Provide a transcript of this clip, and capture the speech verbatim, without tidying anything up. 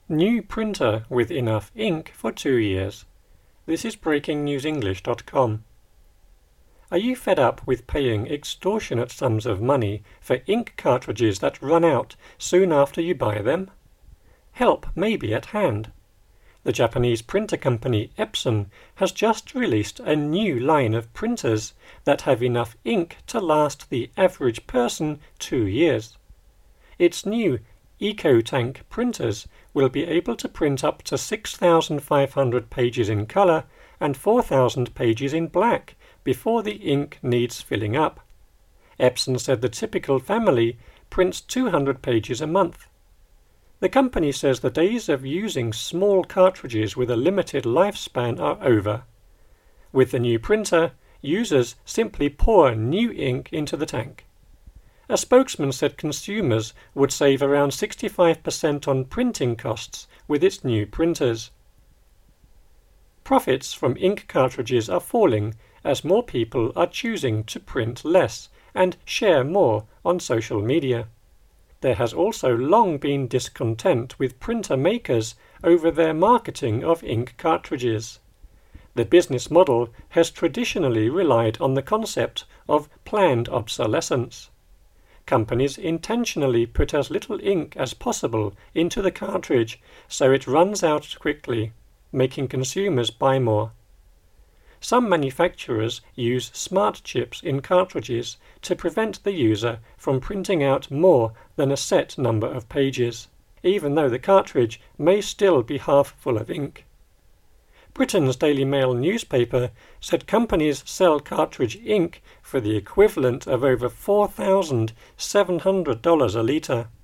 New printer with enough ink for two years. This is breaking news english dot com. Are you fed up with paying extortionate sums of money for ink cartridges that run out soon after you buy them? Help may be at hand. The Japanese printer company Epson has just released a new line of printers that have enough ink to last the average person two years. Its new EcoTank printers will be able to print up to six thousand five hundred pages in color and four thousand pages in black before the ink needs filling up. Epson said the typical family prints two hundred pages a month. The company says the days of using small cartridges with a limited lifespan are over. With the new printer, users simply pour new ink into the tank. A spokesman said consumers would save around sixty-five percent on printing costs with its new printers. Profits from ink cartridges are falling as more people are choosing to print less and share more on social media. There has also long been discontent with printer makers over their marketing of ink cartridges. The business model has traditionally relied on the concept of planned obsolescence. Companies intentionally put as little ink as possible into the cartridge so it runs out quickly, making consumers buy more. Some manufacturers use smart chips in cartridges to prevent the user from printing out more than a set number of pages, even though the cartridge may still be half full of ink. Britain's Daily Mail newspaper said companies sell cartridge ink for the equivalent of over four thousand seven hundred dollars a litre.